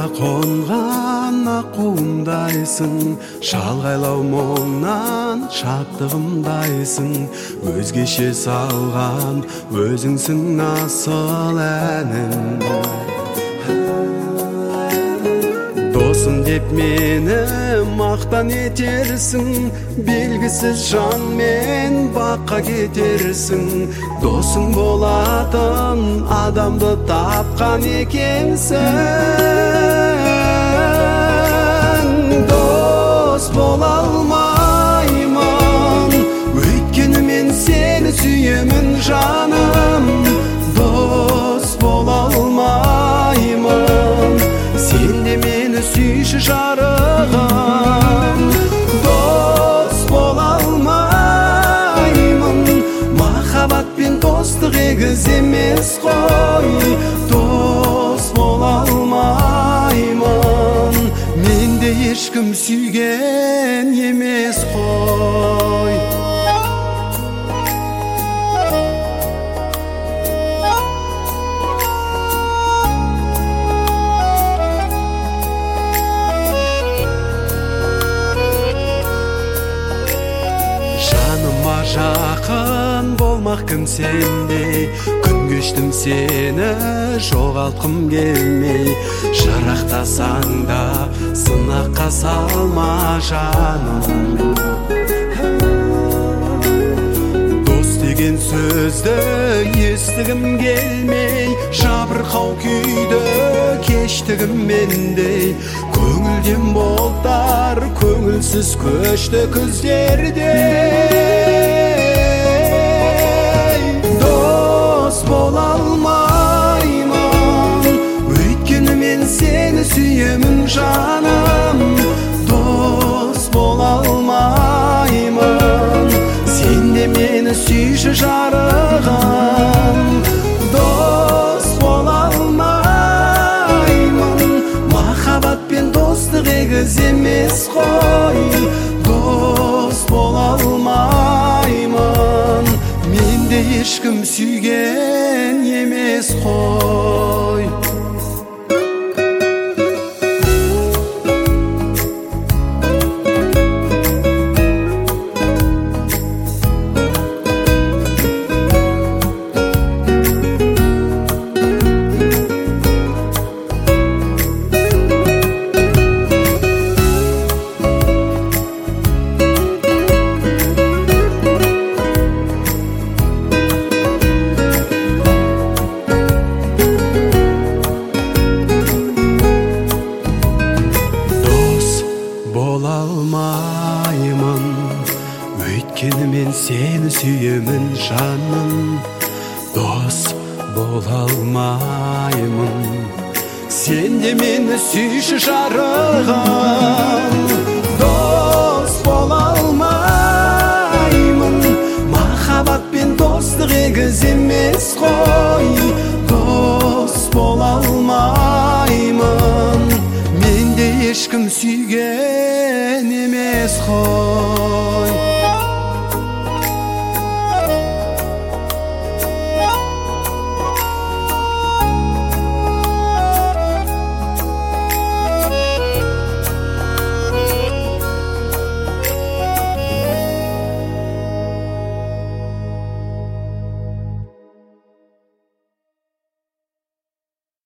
қонған аққуымдайсың, шалғайлау мұңнан шаттығымдайсың, өзгеше салған өзіңсің асыл әнім. Досым деп мені мақтан етерсің, белгісіз жанмен баққа кетерсің. Досың болатын адамды тапқан екенсің. Дос бола алмаймын, өйткені мен сені сүйемін жаным. Дос бола алмаймын, сен де мені сүйші жарығым. Дос бола алмаймын, махаббат пен достық егіз емес қой. Дос бола алмаймын, менде ешкім сүйген емес қой. Жаныма жақын болмақ кім сендей, күн кештім сені жоғалтқым келмей. Шырақтасаң да сынаққа салма жаным. Дос деген сөзді естігім келмей, жабырқау күйді кештігім мендей. Көңілден бұлттар көңілсіз көшті күздерде. Дос бола алмаймын, өйткені мен сені сүйемін жаным. Дос бола алмаймын, сен де мені сүйші жарығым. Дос бола алмаймын, махаббат пен достық егіз емес қой. Дос бола алмаймын, менде ешкім сүйген емес қой. Бола алмаймын, өйткені мен сені сүйемін жаным. Дос бола алмаймын, сен де мені сүйші жарығым. Дос бола алмаймын, махаббат пен достық егіз емес қой.